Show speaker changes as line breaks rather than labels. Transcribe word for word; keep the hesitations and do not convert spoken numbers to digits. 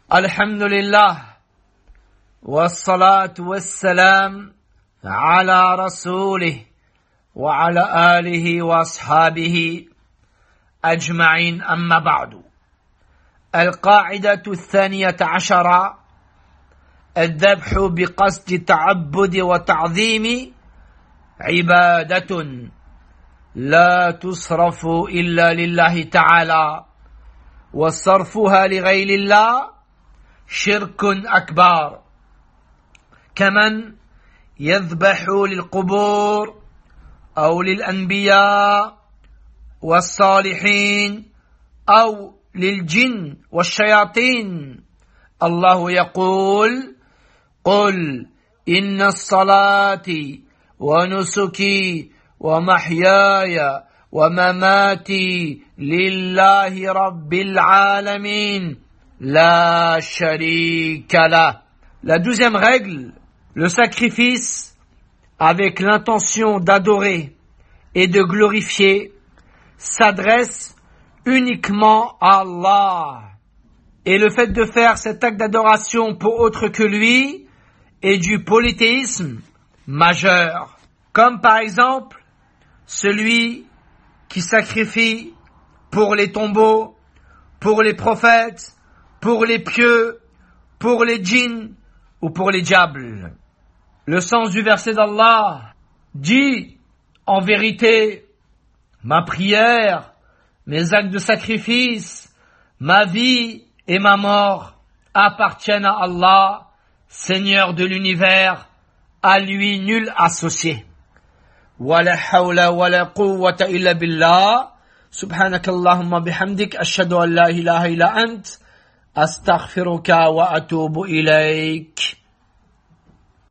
الحمد لله والصلاة والسلام على رسوله وعلى آله وأصحابه أجمعين أما بعد. القاعدة الثانية عشرة: الذبح بقصد التعبد وتعظيم عبادة لا تصرف إلا لله تعالى، وصرفها لغير الله شرك أكبر، كمن يذبح للقبور أو للأنبياء والصالحين أو للجن والشياطين. الله يقول: قل إن الصلاة ونسكي ومحياي ومماتي لله رب العالمين لا شريك له. La douzième règle: le sacrifice avec l'intention d'adorer et de glorifier s'adresse uniquement à Allah. Et le fait de faire cet acte d'adoration pour autre que lui est du polythéisme majeur. Comme par exemple celui qui sacrifie pour les tombeaux, pour les prophètes, pour les pieux, pour les djinns ou pour les diables. Le sens du verset d'Allah dit: en vérité, ma prière, mes actes de sacrifice, ma vie et ma mort appartiennent à Allah, Seigneur de l'univers, à lui nul associé. Wala hawla wala quwwata illa billah. Subhanakallahumma bihamdik, ashhadu an la ilaha illa ant, astaghfiruka wa atubu ilayk.